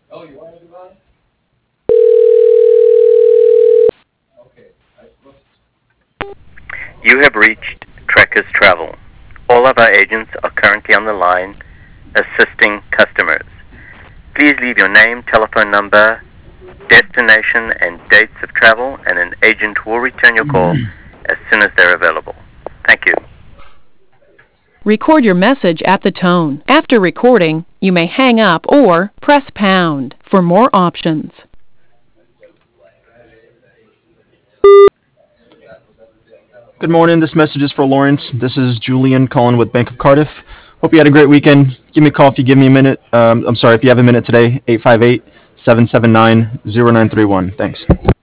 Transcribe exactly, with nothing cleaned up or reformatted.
You have reached Trekkers Travel. All of our agents are currently on the line assisting customers. Please leave your name, telephone number, destination, and dates of travel, and an agent will return your call as soon as they're available. Thank you. Record your message at the tone. After recording, you may hang up or press pound for more options. Good morning. This message is for Lawrence. This is Julian calling with Bank of Cardiff. Hope you had a great weekend. Give me a call if you give me a minute. Um, I'm sorry, if you have a minute today, eight five eight, seven seven nine, zero nine three one. Thanks.